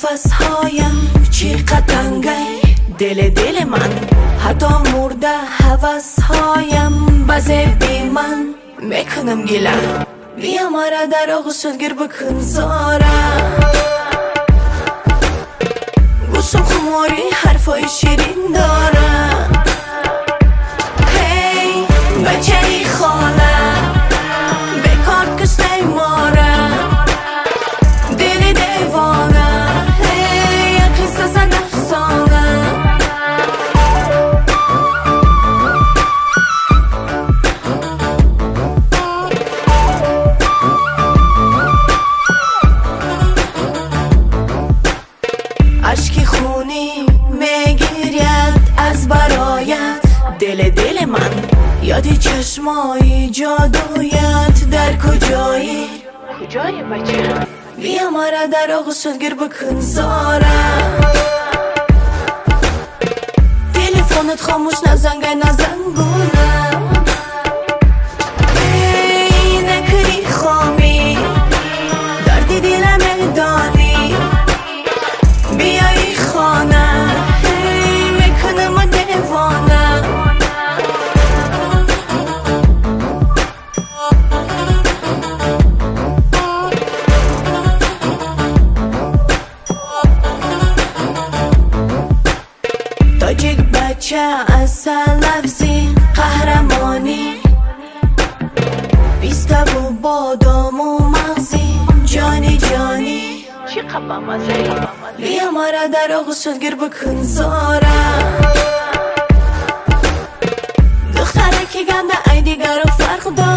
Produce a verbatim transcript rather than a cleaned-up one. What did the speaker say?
نفسهایم چقدر تنگه دل دل من حتی مرده حوثهایم بزه بی من میکنم گله بیا مرا در آغوشت گیر بکن زاره گوشم خماری حرفای شیرین داره هی بچه ای خاله بکار کشته ماره دل دیوانه هی قصه زد افسانه اشکی خونی میگیرید از برایت دل دل من یادی چشمای جادویت در کجایی کجایی بچه بیا مرا در آغوشت گیر بکن زاره تلفنت خاموش نزنگه نزنگونه ای نکری خامی دردی دلم دانی بیایی خانه هی میکنم دیوانه تاجیک بچه اصل لفظی قهرمانی بیسته و بادام و مغزی جانی جانی چی قبا مزه بیا مرا در آغوشت گیر بکن زاره دختره که گنده ای دیگر رو فرق داره